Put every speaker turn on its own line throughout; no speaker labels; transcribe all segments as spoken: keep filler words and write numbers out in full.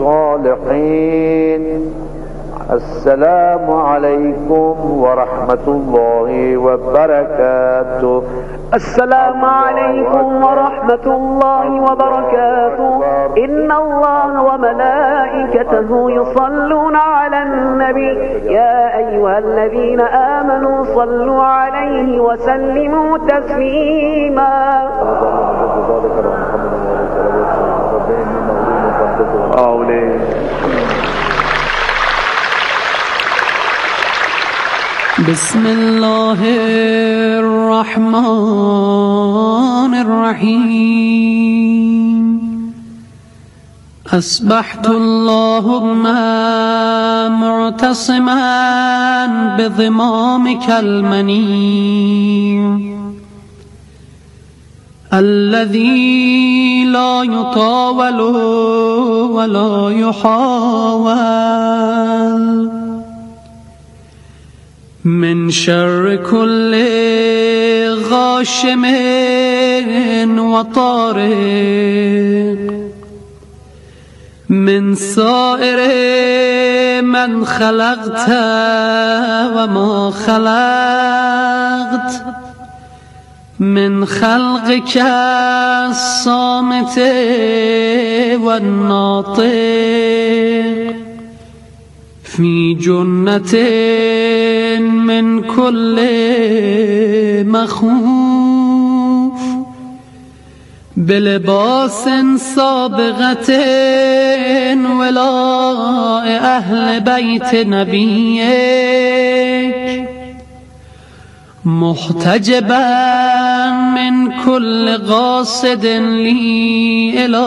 الصالحين. السلام عليكم ورحمة الله وبركاته.
السلام عليكم ورحمة الله وبركاته. إن الله وملائكته يصلون على النبي يا أيها الذين آمنوا صلوا عليه وسلموا تسليما.
بسم الله الرحمن الرحيم. أصبحت اللهم معتصما بضمامك المنيع الذي لا يطاول ولا يحاول من شر كل غاشم وطارق من سائر من خلقت وما خلقت من خلقك الصامت والناطق في جنة من كل مخوف بلباس سابغة ولاء أهل بيت نبيك محتجبا من كل قاصد لي إلى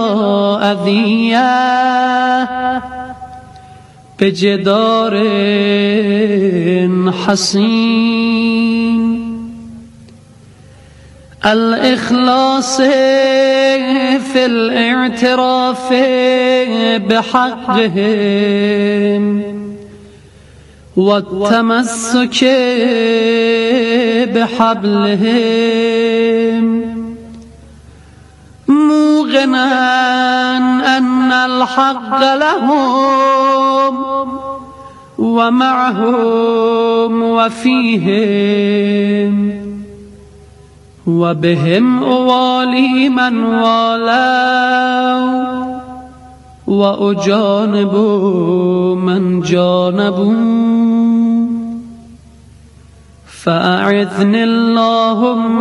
أذية بجدار حصين الإخلاص في الاعتراف بحقهم والتمسك بحبلهم موقنا أن الحق لهم ومعهم وفيهم وبهم أوالي من والوا وأجانب من جانبوا فأعذني اللهم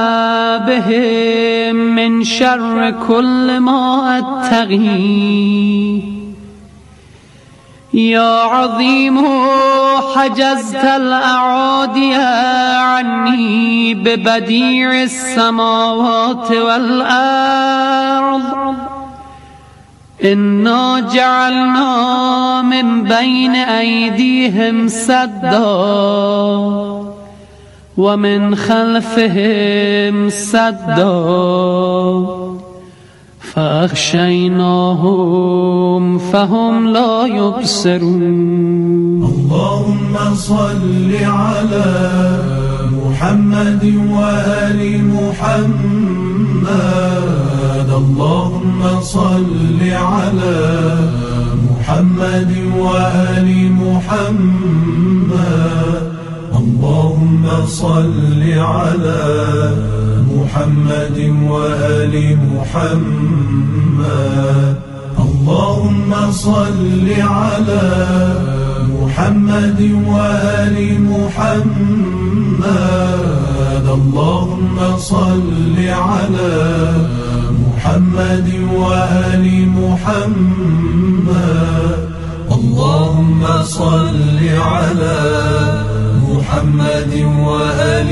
بهم من شر كل ما أتقي يا عظيم حجزت الأعادي عني ببديع السماوات والأرض إنا جعلنا من بين أيديهم سدا ومن خلفهم سدا فأخشيناهم فهم لا يبصرون.
اللهم صل على محمد وآل محمد. اللهم صل على محمد وآل محمد. اللهم صل على محمد وآل محمد. اللهم صل على محمد وآل محمد. اللهم صل على محمد وآل محمد. اللهم صل على محمد وآل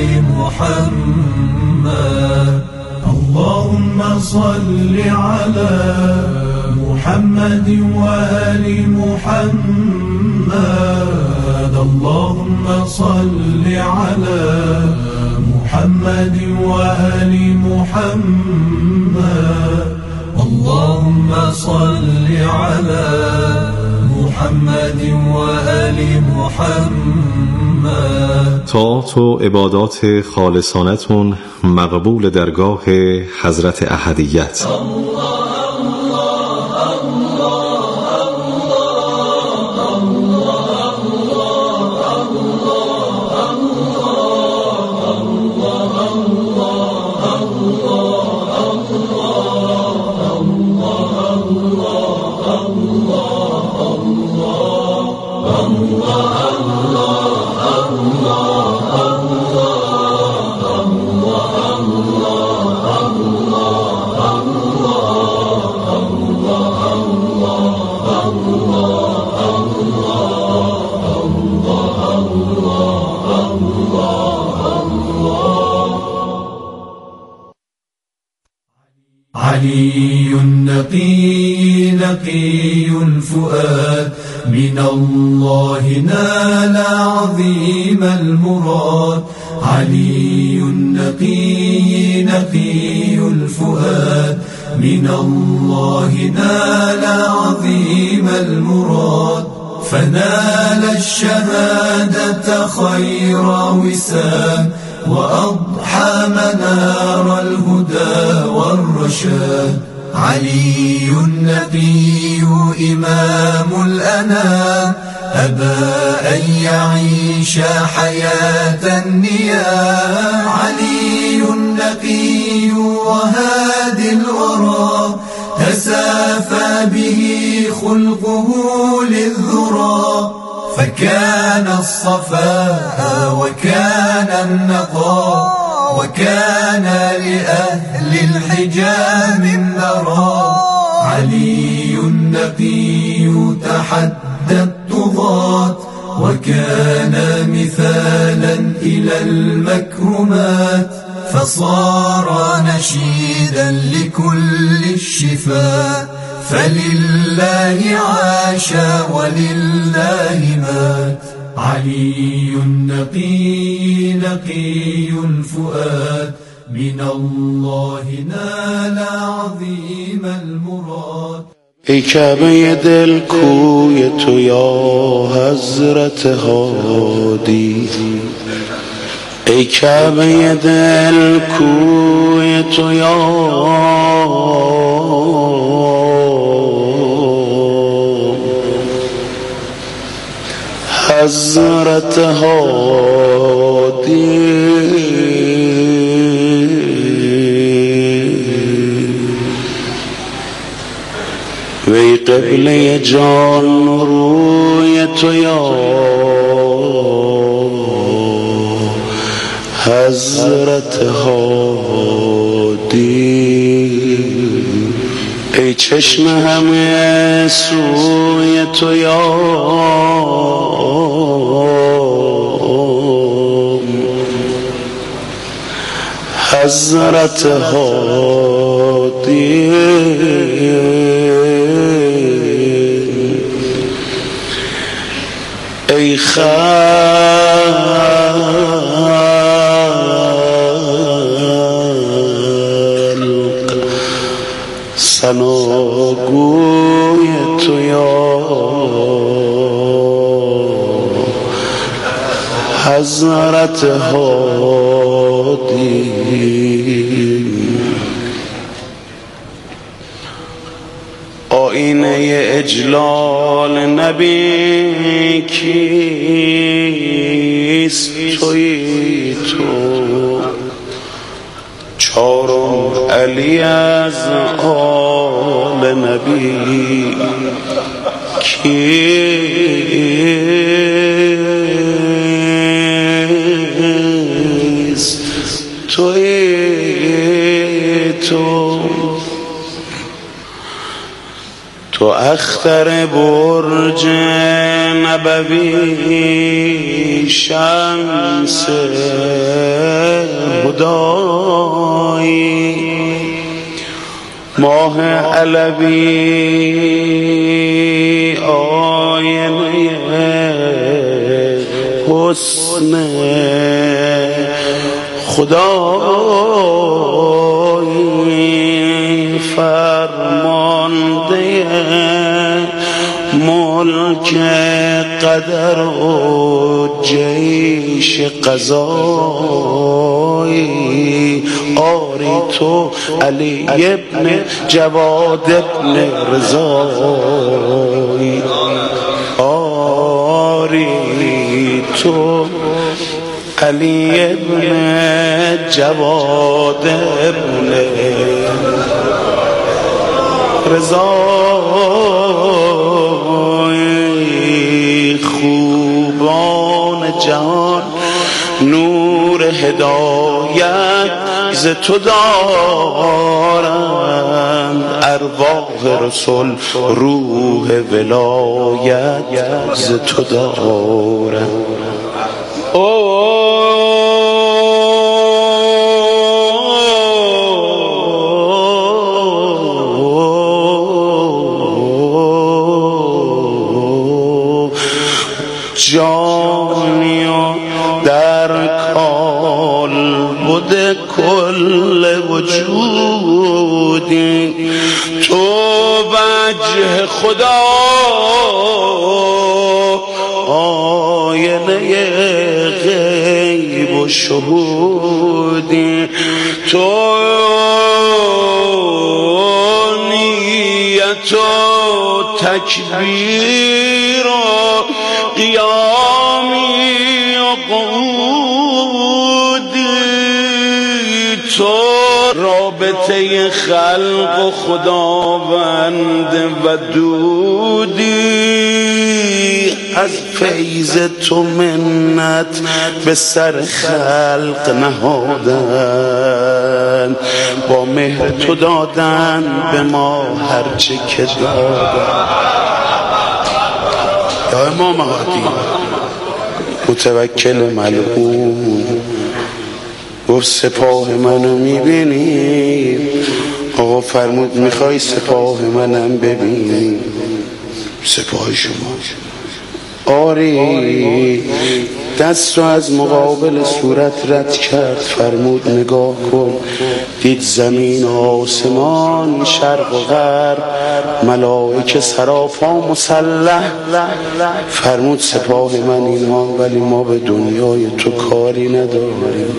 محمد. اللهم صل على محمد وآل محمد. اللهم صل على محمد وآل محمد. اللهم صل على محمد وآل محمد.
طاعات و عبادات خالصانتون مقبول درگاه حضرت احدیت. الله الله الله الله
النقي نقي الفؤاد من الله نال عظيم المراد علي النقي نقي الفؤاد من الله نال عظيم المراد فنال الشهادة خير وسام وأضحى منار الهدى والرشاد علي النبي إمام الأنام أبى أن يعيش حياة النيام علي النقي وهادي الورى تسافى به خلقه للذرى فكان الصفاء وكان النقاء وكان لأهل الحجام منبرا علي النقي تحدى الطغاة وكان مثالا إلى المكرمات فصار نشيدا لكل الشفاء فلله عاش ولله مات علي النقي نقي الفؤاد من الله نال عظيم المراد
ای کعبه دل کوی تو یا حضرت هادی ای کعبه دل کوی تو یا حضرت هادی وی قبله جان روی تو یا حضرت هادی ای چشم همه سوی تو یا حضرت هادی ای خلق ثناگوی تو یا حضرت هادی آینه اجلال نبی کیست تویی تو چارم علی از آل نبی کیست تویی تو تو اختر برج نبوی شمس هدایی ماه علوی آینه حسن خدایی فرمانده ملک قدر و جیش قضایی آری تو علی ابن جواد ابن رضایی آری تو علی ابن جواد ابن رضایی خوبان جهان نور هدایت ز تو دارند ارواح رسول روح ولایت ز تو دارند جانی و در کال بوده کل وجودی، تو وجه خدا آینه غیب و شهودی، تو نیت و تکبیر و قیامی و قعودی، تو رابطه خلق و خداوند ودودی، از فیض تو منت به سر خلق نهادن، با مهر تو دادن به ما هرچه که دادن. یا امام هادی متوکل ملعون گفت سپاه منو میبینی؟ آقا فرمود میخوای سپاه منم ببینی؟ سپاه شما آری، دست رو از مقابل صورت رد کرد، فرمود نگاه کن. دید زمین و آسمان، شرق و غرب، ملائکه سراپا مسلح. فرمود سپاه من اینها، ولی ما به دنیای تو کاری نداریم.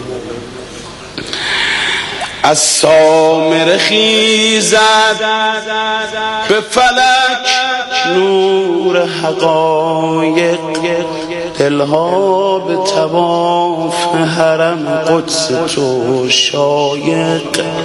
از سامره خیزد به فلک نور حقایق، دلها به طواف حرم قدس تو شایق.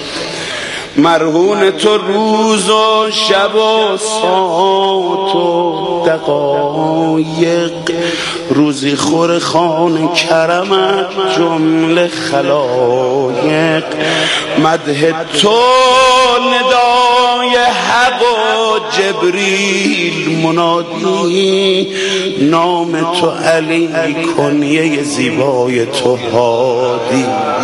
مرهون تو روز و شب و ساعت و دقایق، روزی خور خان کرمت جمله خلایق. مدح تو ندای حق و جبریل منادی، نام تو علی کنیه زیبای تو هادی.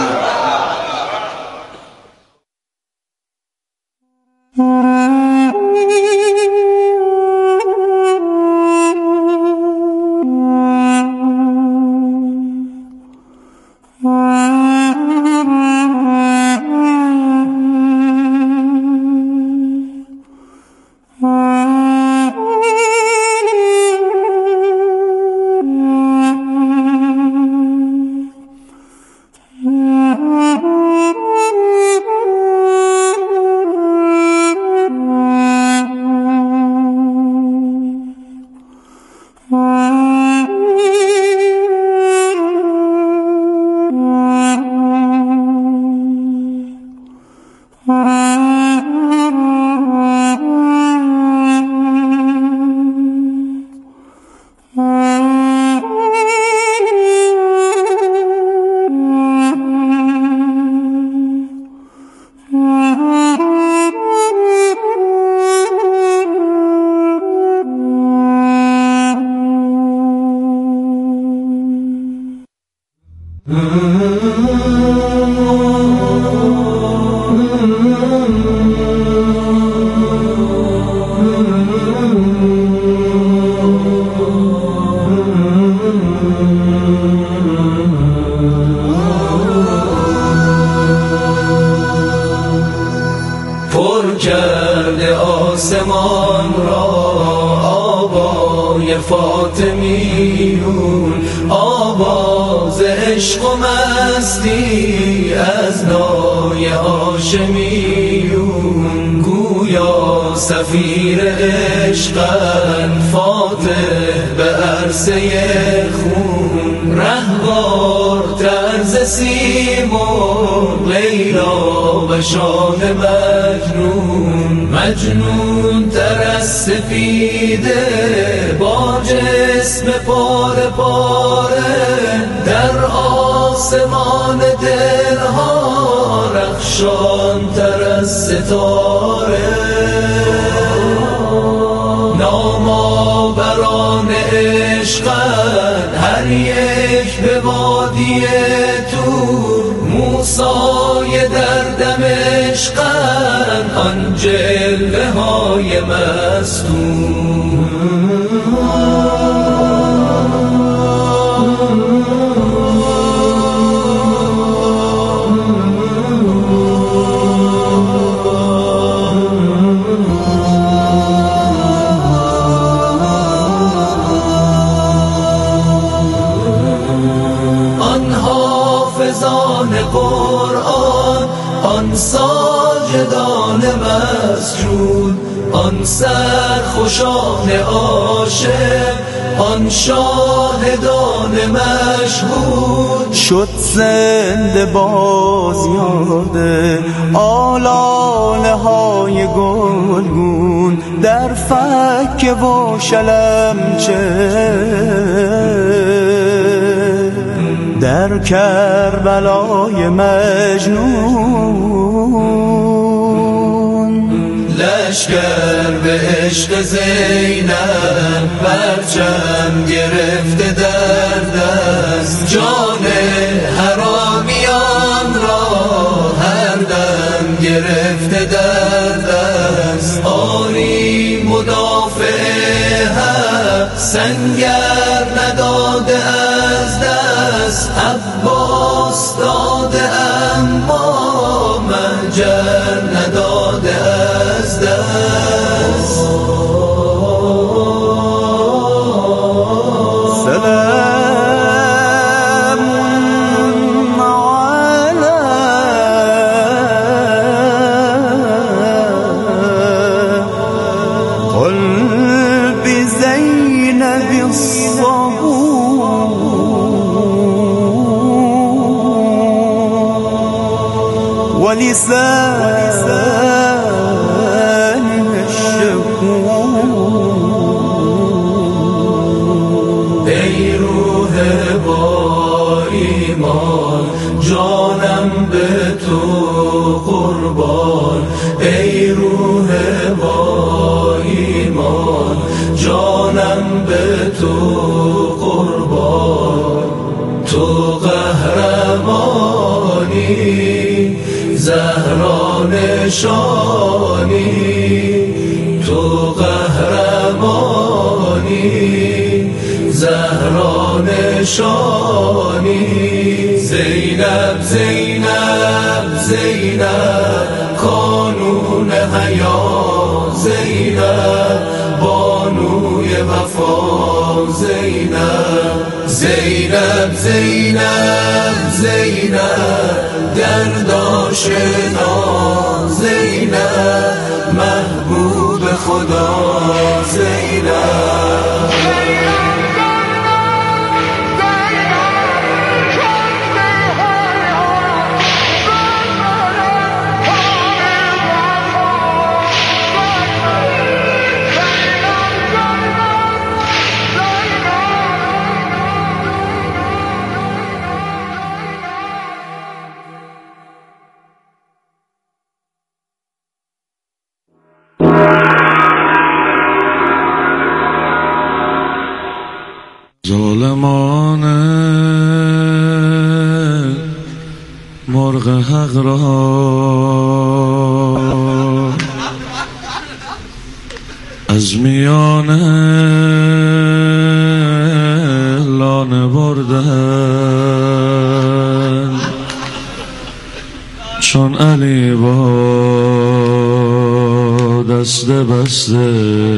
پر کرده آسمان را آوای فاطمیون، آواز عشق و مستی از نای هاشمیون. گویا سفیر عشقن فاتح به عرصه خون، رهوار طرز سیمون لیلا و شاه مجنون. مجنون تر از سفیده با جسم پاره پاره، در آسمان دلها رخشان تر از ستاره. نامآوران عشقن هر یک به وادی طور، موسای در دمشقن آن جلوه های مستور. وجود، آن سرخوشان عاشق، آن شاهدان مشهود.
شد زنده باز یاد آلاله های گلگون در فکه و شلمچه، در کربلای مجنون.
لشکر به عشق زینب پرچم گرفته در دست، جان حرامیان را هر دم گرفته در دست. آری مدافع حق سنگر نداده از دست، عباس داده اما مهجر نداده از دست.
سلام علی قلب زینب الصبور ولسانها الشكور.
ای روح با ایمان جانم به تو قربان، ای روح با ایمان جانم به تو قربان. تو قهرمانی زهرا نشانی، تو قهرمانی زهرا نشانی. زینب زینب زینب کانون حیا، زینب بانوی وفا، زینب زینب زینب زینب گرداشنا، زینب محبوب خدا، زینب.
ظالمان مرغ حق را از میان لانه بردن، چون علی با دست بسته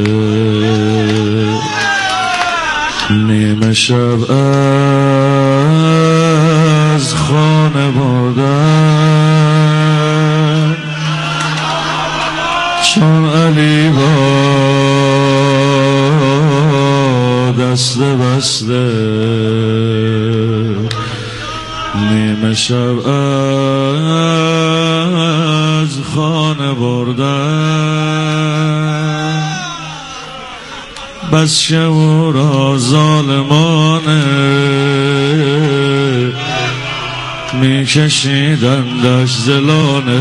نیمه شب از خانه بردن، چون علی با دست بسته نیمه شب از خانه بردن. بس شو را ظالمانه می کشیدندش زلانه،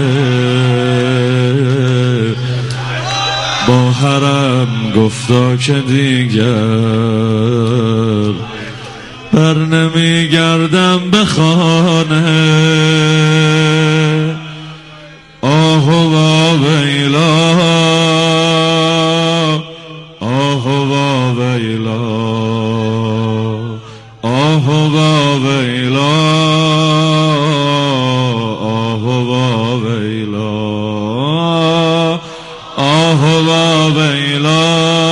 با حرم گفتا که دیگر بر نمی گردم به خانه. آه و ویلا، آه و ویلا، آه و ویلا، آه و ویلا، آه و ویلا،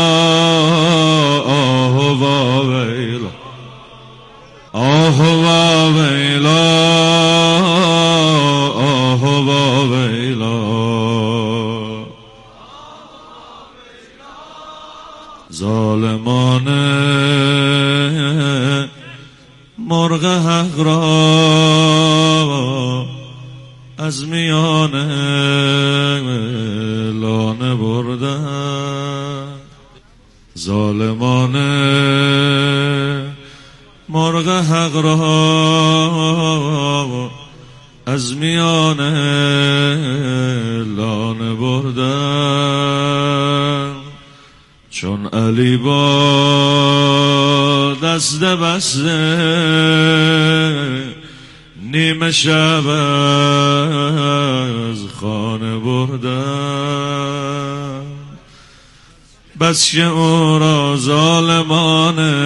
آه و ویلا، آه و ویلا، آه و ویلا. ظالمانه مرغ حق را از میان لانه بردن، ظالمانه مرغ حق را از میان لانه بردن. چون علی با دست بسته نیمه شب از خانه بردن، بس که او را ظالمانه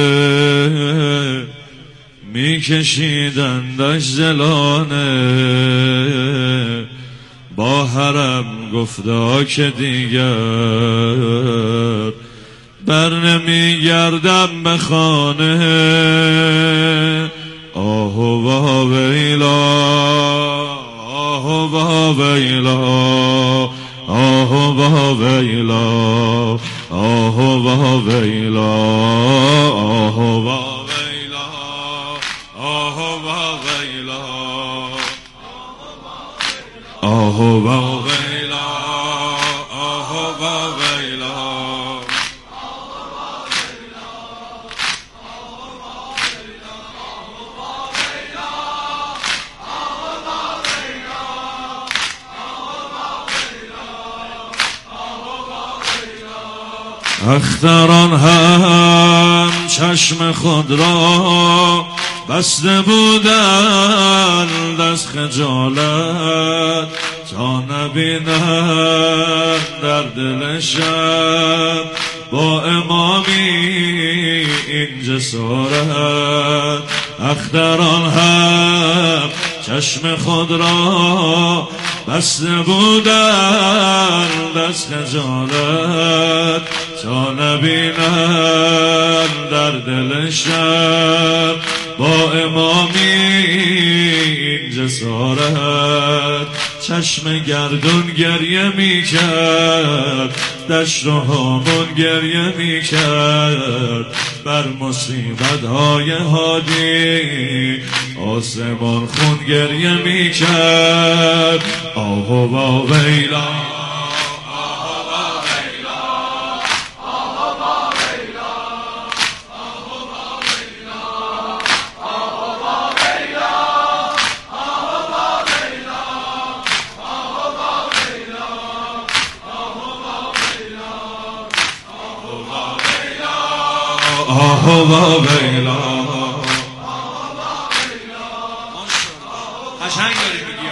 میکشیدندش زلانه، با حرم گفتا که دیگر بر نمیگردم به خانه. آه و ویلا، آه و ویلا، آه و ویلا، آه و ویلا، آه و ویلا، آه و ویلا، آه و ویلا، آه و ویلا. اختران هم چشم خود را بسته بودند از خجالت، تا نبینند در دل شب با امامی این جسارت. اختران هم چشم خود را بسته بودند از خجالت، تا نبینند در دل شب با امامی این جسارت. چشم گردون گریه می کرد، دشت و هامون گریه می کرد، بر مصیبت های هادی آسمان خون گریه می کرد. آه و ویلا، آه و ویلا. قشنگ داری میگی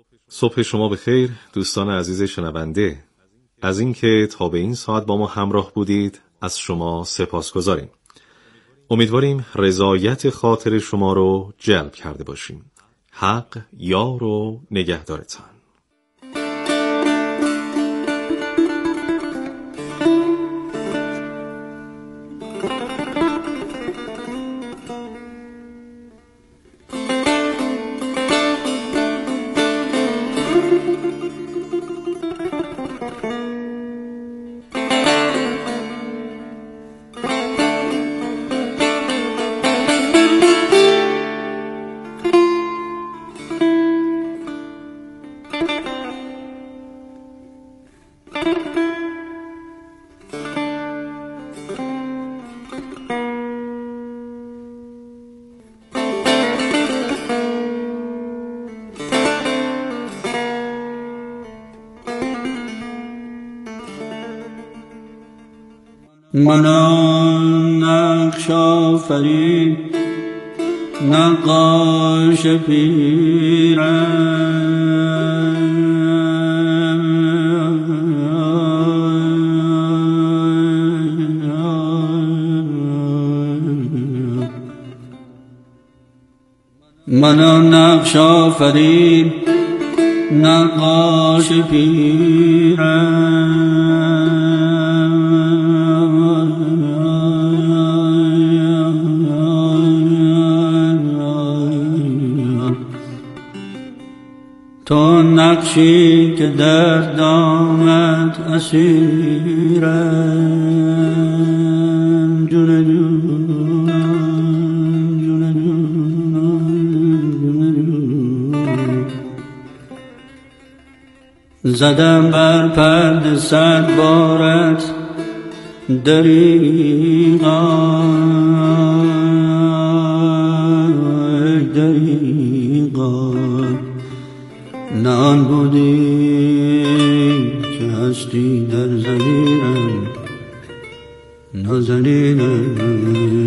صبح شما بخیر دوستان عزیز شنونده. از اینکه تا به این ساعت با ما همراه بودید از شما سپاسگزاریم. امیدواریم رضایت خاطر شما رو جلب کرده باشیم. حق یار و نگهدارتان.
من نقش آفرین نقاش پیرم من نقش آفرین نقاش پیرم تو نقشی که در دامت اسیرم جون جونم جون جونم زدم بر پرده صد بارت دریغا دریغا نان بودی که هستی در زمینم نازنینم